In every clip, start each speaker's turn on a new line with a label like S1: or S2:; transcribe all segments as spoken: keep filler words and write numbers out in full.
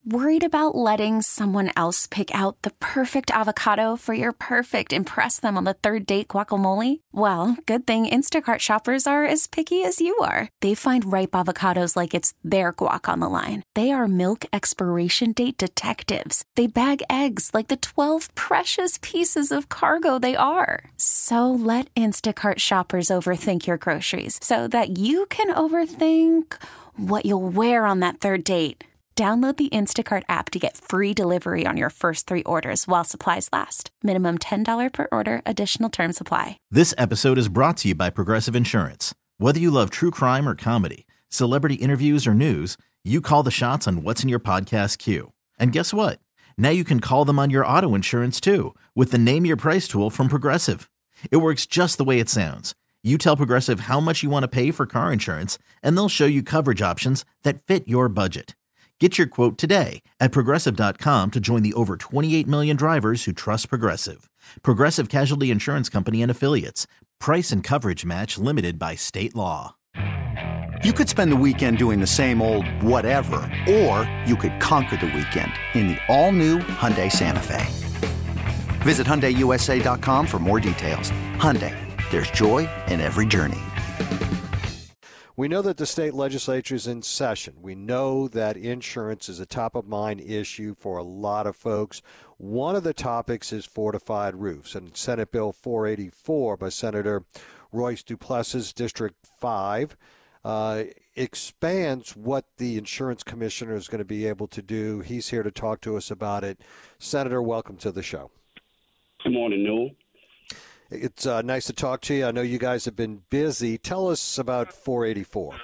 S1: Worried about letting someone else pick out the perfect avocado for your perfect impress them on the third date guacamole? Well, good thing Instacart shoppers are as picky as you are. They find ripe avocados like it's their guac on the line. They are milk expiration date detectives. They bag eggs like the twelve precious pieces of cargo they are. So let Instacart shoppers overthink your groceries so that you can overthink what you'll wear on that third date. Download the Instacart app to get free delivery on your first three orders while supplies last. Minimum ten dollars per order. Additional terms apply.
S2: This episode is brought to you by Progressive Insurance. Whether you love true crime or comedy, celebrity interviews or news, you call the shots on what's in your podcast queue. And guess what? Now you can call them on your auto insurance too with the Name Your Price tool from Progressive. It works just the way it sounds. You tell Progressive how much you want to pay for car insurance, and they'll show you coverage options that fit your budget. Get your quote today at Progressive dot com to join the over twenty-eight million drivers who trust Progressive. Progressive Casualty Insurance Company and Affiliates. Price and coverage match limited by state law.
S3: You could spend the weekend doing the same old whatever, or you could conquer the weekend in the all-new Hyundai Santa Fe. Visit Hyundai U S A dot com for more details. Hyundai, there's joy in every journey.
S4: We know that the state legislature is in session. We know that insurance is a top-of-mind issue for a lot of folks. One of the topics is fortified roofs, and Senate Bill four eighty-four by Senator Royce Duplessis, District five, uh, expands what the insurance commissioner is going to be able to do. He's here to talk to us about it. Senator, welcome to the show.
S5: Good morning, Newell.
S4: It's uh, nice to talk to you. I know you guys have been busy. Tell us about four eighty-four.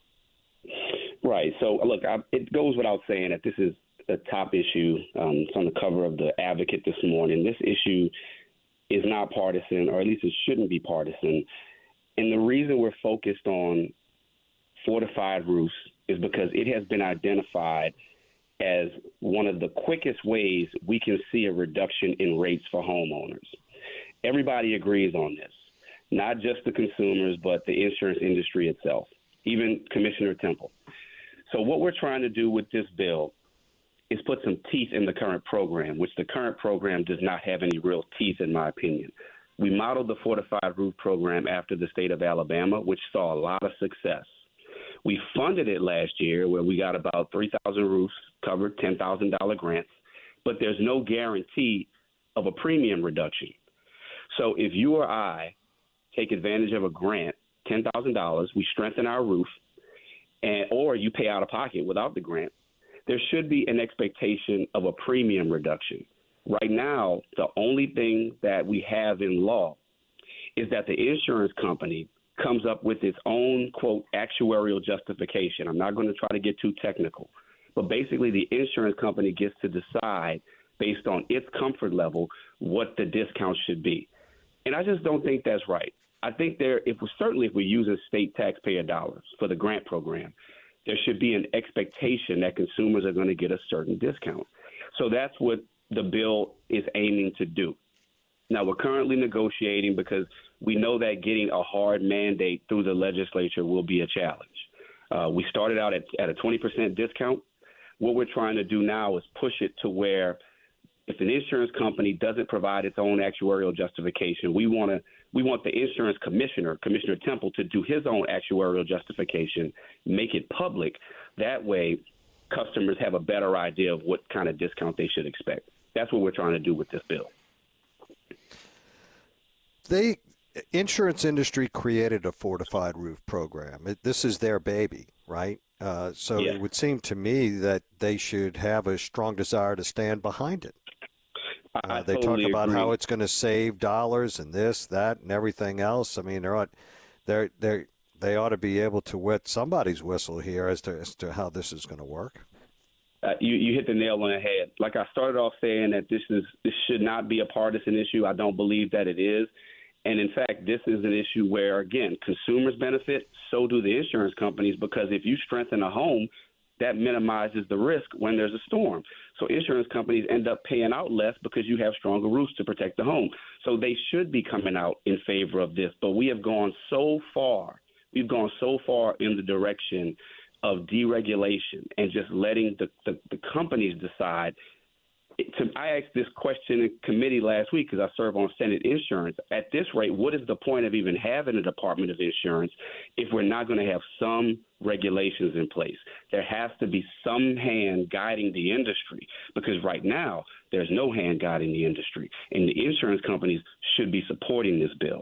S5: Right. So, look, I, it goes without saying that this is a top issue. Um, it's on the cover of the Advocate this morning. This issue is not partisan, or at least it shouldn't be partisan. And the reason we're focused on fortified roofs is because it has been identified as one of the quickest ways we can see a reduction in rates for homeowners. Everybody agrees on this, not just the consumers, but the insurance industry itself, even Commissioner Temple. So what we're trying to do with this bill is put some teeth in the current program, which the current program does not have any real teeth, in my opinion. We modeled the fortified roof program after the state of Alabama, which saw a lot of success. We funded it last year where we got about three thousand roofs covered, ten thousand dollars grants, but there's no guarantee of a premium reduction. So if you or I take advantage of a grant, ten thousand dollars, we strengthen our roof, and or you pay out of pocket without the grant, there should be an expectation of a premium reduction. Right now, the only thing that we have in law is that the insurance company comes up with its own, quote, actuarial justification. I'm not going to try to get too technical, but basically the insurance company gets to decide based on its comfort level what the discount should be. And I just don't think that's right. I think there, if we certainly if we're using state taxpayer dollars for the grant program, there should be an expectation that consumers are going to get a certain discount. So that's what the bill is aiming to do. Now, we're currently negotiating because we know that getting a hard mandate through the legislature will be a challenge. Uh, we started out at, at a twenty percent discount. What we're trying to do now is push it to where if an insurance company doesn't provide its own actuarial justification, we want to we want the insurance commissioner, Commissioner Temple, to do his own actuarial justification, make it public. That way, customers have a better idea of what kind of discount they should expect. That's what we're trying to do with this bill.
S4: The insurance industry created a fortified roof program. It, this is their baby, right? Uh, so yeah. It would seem to me that they should have a strong desire to stand behind it. Uh, they
S5: totally
S4: talk about
S5: agree.
S4: how it's going to save dollars and this, that, and everything else. I mean, they're they're they they ought to be able to wet somebody's whistle here as to as to how this is going to work.
S5: Uh, you, you hit the nail on the head. Like I started off saying that this is this should not be a partisan issue. I don't believe that it is. And in fact, this is an issue where, again, consumers benefit, so do the insurance companies, because if you strengthen a home, that minimizes the risk when there's a storm. So insurance companies end up paying out less because you have stronger roofs to protect the home. So they should be coming out in favor of this. But we have gone so far, we've gone so far in the direction of deregulation and just letting the, the, the companies decide. To, I asked this question in committee last week because I serve on Senate Insurance. At this rate, what is the point of even having a Department of Insurance if we're not going to have some regulations in place? There has to be some hand guiding the industry, because right now there's no hand guiding the industry, and the insurance companies should be supporting this bill.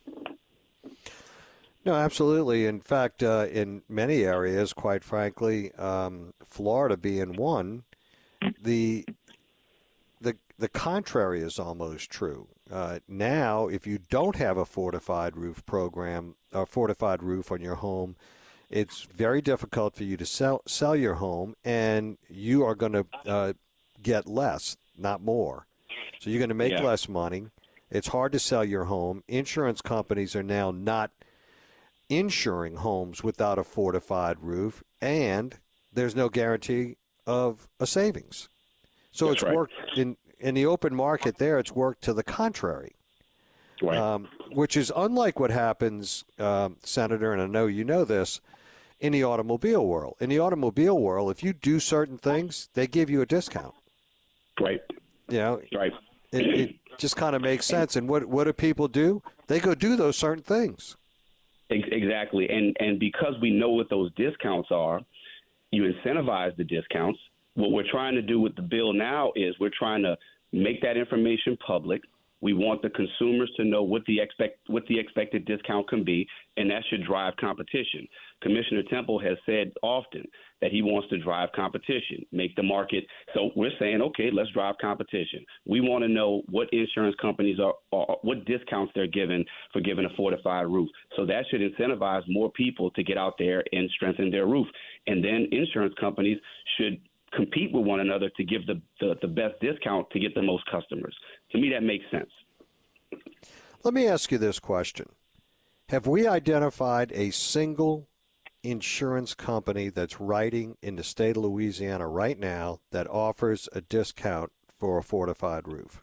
S4: No, absolutely. In fact, uh, in many areas, quite frankly, um, Florida being one, the The the contrary is almost true. Uh, now, if you don't have a fortified roof program, a fortified roof on your home, it's very difficult for you to sell sell your home, and you are going to uh, get less, not more. So you're going to make yeah. less money. It's hard to sell your home. Insurance companies are now not insuring homes without a fortified roof, and there's no guarantee of a savings. So
S5: That's
S4: it's
S5: right.
S4: worked in, in the open market there. It's worked to the contrary,
S5: right.
S4: um, which is unlike what happens, um, Senator, and I know you know this, in the automobile world. In the automobile world, if you do certain things, they give you a discount.
S5: Right.
S4: You know,
S5: right.
S4: It, it just kind of makes sense. And what, what do people do? They go do those certain things.
S5: Exactly. And, and because we know what those discounts are, you incentivize the discounts. What we're trying to do with the bill now is we're trying to make that information public. We want the consumers to know what the expect what the expected discount can be, and that should drive competition. Commissioner Temple has said often that he wants to drive competition, make the market. So we're saying, okay, let's drive competition. We want to know what insurance companies are, are what discounts they're given for giving a fortified roof. So that should incentivize more people to get out there and strengthen their roof. And then insurance companies should compete with one another to give the, the, the best discount to get the most customers. To me, that makes sense.
S4: Let me ask you this question. Have we identified a single insurance company that's writing in the state of Louisiana right now that offers a discount for a fortified roof?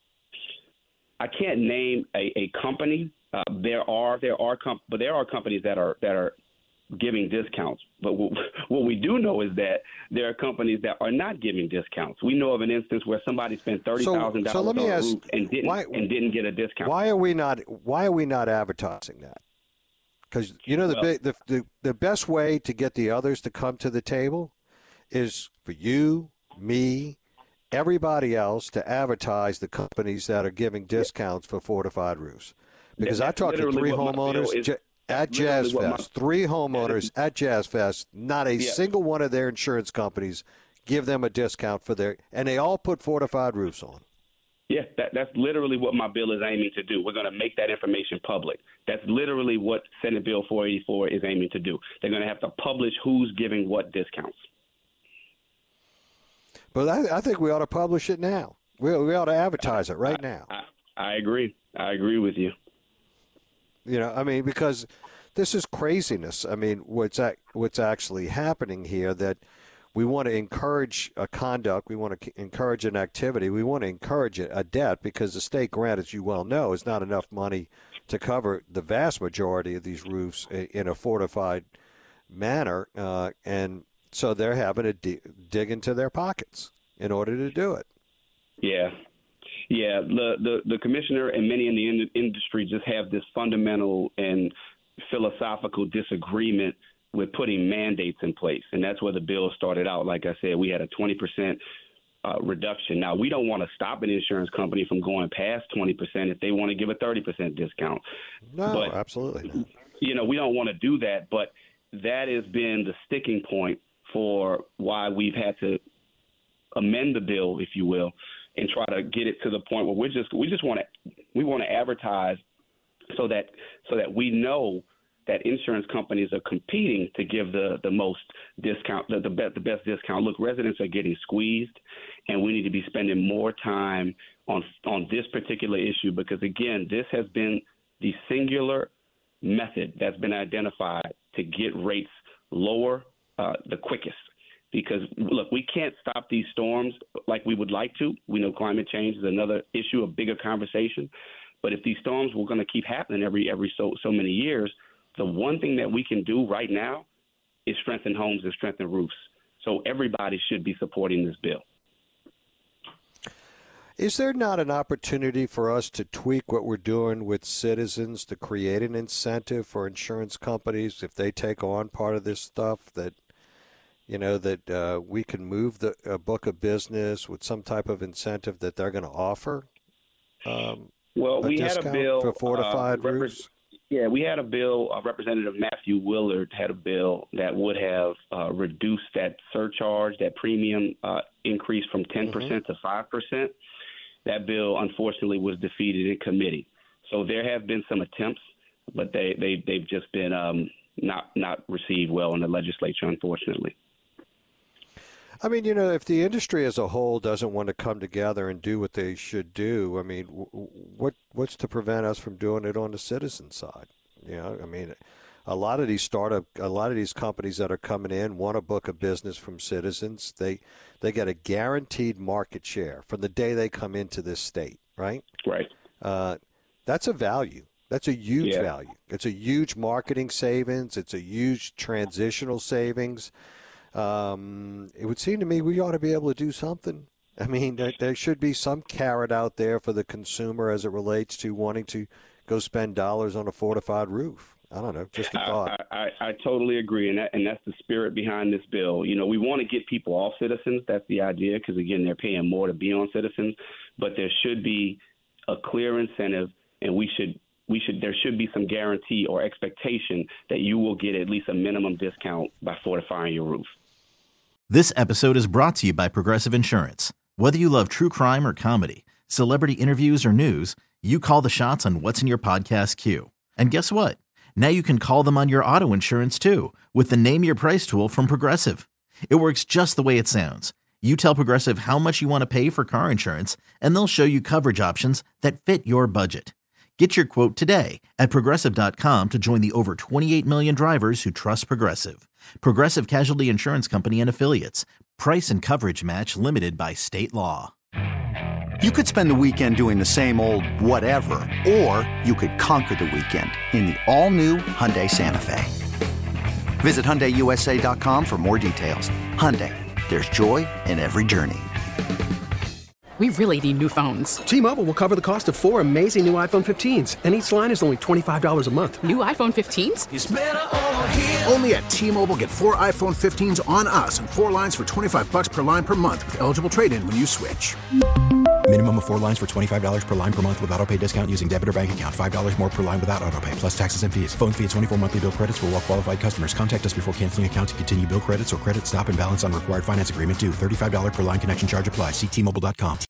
S5: I can't name a, a company. Uh, there are there are com- but there are companies that are that are giving discounts. But what, what we do know is that there are companies that are not giving discounts. We know of an instance where somebody spent thirty thousand dollars
S4: so, so
S5: on a
S4: ask,
S5: roof and didn't
S4: why,
S5: and didn't get a discount.
S4: Why are we not Why are we not advertising that? Because you know the,
S5: well,
S4: the the the best way to get the others to come to the table is for you, me, everybody else to advertise the companies that are giving discounts for fortified roofs. Because I talked to three homeowners is, at Jazz Fest, my, three homeowners at Jazz Fest, not a
S5: yeah.
S4: single one of their insurance companies give them a discount for their, and they all put fortified roofs on.
S5: Yeah, that, that's literally what my bill is aiming to do. We're going to make that information public. That's literally what Senate Bill four eighty-four is aiming to do. They're going to have to publish who's giving what discounts.
S4: But I, I think we ought to publish it now. We, we ought to advertise it right
S5: I,
S4: now.
S5: I, I agree. I agree with you.
S4: You know, I mean, because this is craziness. I mean, what's ac- what's actually happening here, that we want to encourage a conduct, we want to encourage an activity, we want to encourage a debt, because the state grant, as you well know, is not enough money to cover the vast majority of these roofs in a fortified manner, uh, and so they're having to d- dig into their pockets in order to do it.
S5: Yeah. Yeah, the, the, the commissioner and many in the in- industry just have this fundamental and philosophical disagreement with putting mandates in place. And that's where the bill started out. Like I said, we had a twenty percent uh, reduction. Now, we don't want to stop an insurance company from going past twenty percent if they want to give a thirty percent discount.
S4: No,
S5: but,
S4: absolutely not.
S5: You know, we don't want to do that. But that has been the sticking point for why we've had to amend the bill, if you will, and try to get it to the point where we just we just want to we want to advertise so that so that we know that insurance companies are competing to give the, the most discount, the, the, be, the best discount. Look, residents are getting squeezed, and we need to be spending more time on on this particular issue because, again, this has been the singular method that's been identified to get rates lower uh, the quickest. Because, look, we can't stop these storms like we would like to. We know climate change is another issue, a bigger conversation. But if these storms were going to keep happening every every so so many years, the one thing that we can do right now is strengthen homes and strengthen roofs. So everybody should be supporting this bill.
S4: Is there not an opportunity for us to tweak what we're doing with Citizens to create an incentive for insurance companies if they take on part of this stuff, that, you know, that uh, we can move the a book of business with some type of incentive that they're going to offer? Um,
S5: well,
S4: a
S5: we had a bill
S4: for fortified uh, roofs.
S5: Yeah, we had a bill. Uh, Representative Matthew Willard had a bill that would have uh, reduced that surcharge, that premium uh, increase from ten percent mm-hmm. to five percent. That bill, unfortunately, was defeated in committee. So there have been some attempts, but they, they, they've just been um, not not received well in the legislature, unfortunately.
S4: I mean, you know, if the industry as a whole doesn't want to come together and do what they should do, I mean, what what's to prevent us from doing it on the citizen side? You know, I mean, a lot of these startup, a lot of these companies that are coming in want a book of business from Citizens. They they get a guaranteed market share from the day they come into this state, right?
S5: Right.
S4: Uh, that's a value. That's a huge
S5: yeah.
S4: value. It's a huge marketing savings. It's a huge transitional savings. Um, it would seem to me we ought to be able to do something. I mean, there, there should be some carrot out there for the consumer as it relates to wanting to go spend dollars on a fortified roof. I don't know, just a thought.
S5: I, I, I totally agree, and that, and that's the spirit behind this bill. You know, we want to get people off Citizens. That's the idea, because, again, they're paying more to be on Citizens. But there should be a clear incentive, and we should we should there should be some guarantee or expectation that you will get at least a minimum discount by fortifying your roof.
S2: This episode is brought to you by Progressive Insurance. Whether you love true crime or comedy, celebrity interviews or news, you call the shots on what's in your podcast queue. And guess what? Now you can call them on your auto insurance too with the Name Your Price tool from Progressive. It works just the way it sounds. You tell Progressive how much you want to pay for car insurance, and they'll show you coverage options that fit your budget. Get your quote today at Progressive dot com to join the over twenty-eight million drivers who trust Progressive. Progressive Casualty Insurance Company and Affiliates. Price and coverage match limited by state law.
S3: You could spend the weekend doing the same old whatever, or you could conquer the weekend in the all-new Hyundai Santa Fe. Visit Hyundai U S A dot com for more details. Hyundai, there's joy in every journey.
S6: We really need new phones.
S7: T-Mobile will cover the cost of four amazing new iPhone fifteens, and each line is only twenty-five dollars a month.
S6: New iPhone fifteens?
S8: It's better over here. Only at T-Mobile, get four iPhone fifteens on us and four lines for twenty-five dollars per line per month with eligible trade-in when you switch.
S9: Minimum of four lines for twenty-five dollars per line per month with autopay discount using debit or bank account. five dollars more per line without autopay, plus taxes and fees. Phone fee at twenty-four monthly bill credits for well-qualified customers. Contact us before canceling account to continue bill credits or credit stop and balance on required finance agreement due. thirty-five dollars per line connection charge applies. See T Mobile dot com.